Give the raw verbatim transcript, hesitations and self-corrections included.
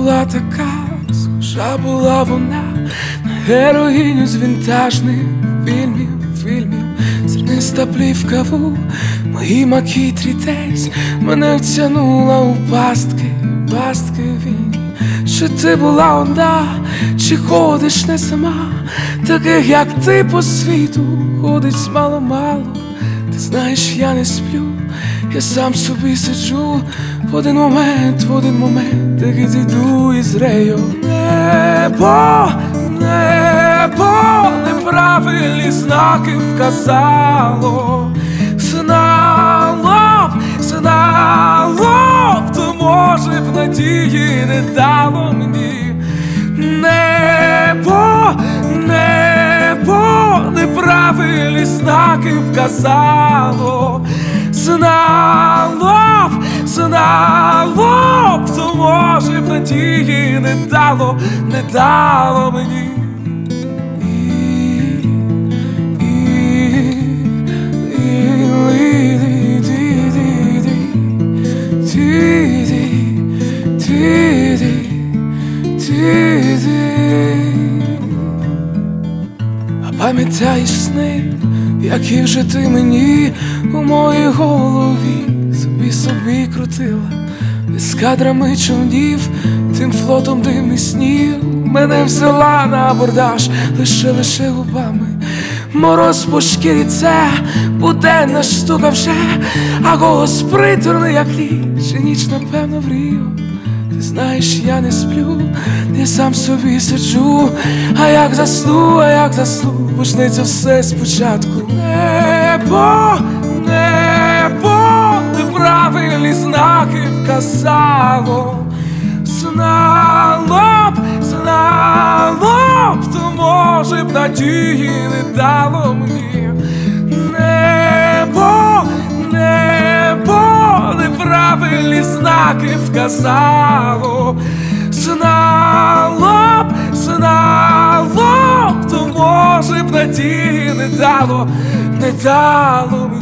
була така, схожа була вона на героїню з вінтажних фільмів, фільмів. Зерниста плівка в моїй макітрі десь мене втягнула у пастки, пастки вільні. Чи ти була одна, чи ходиш не сама? Таких, як ти, по світу ходить мало-мало. Ти знаєш, я не сплю, я сам собі сиджу. В один момент, в один момент, так і зійду із рею. Небо, небо, неправильні знаки вказало. Знало б, знало б, то може б надії не дало мені. Небо, небо, неправильні знаки вказало. Знало б, знало б, то може б надії не дало, не дало мені. А пам'ятаєш сни, які вже ти мені у моїй голові собі собі крутила, з кадрами човнів, тим флотом димних снів. Мене взяла на абордаж лише, лише губами. Мороз по шкірі, це буденна штука вже, а голос приторний, як ліч, і ніч, напевно, мрію. Ти знаєш, я не сплю, я сам собі сиджу, а як засну, а як засну, почнеться все спочатку. Небо, небо, неправильні знаки вказало. Знало б, знало б, то може б надії не дало мені. Небо, небо, неправильні знаки вказало. Знало б, знало б, то може б надії не дало, не дало мені.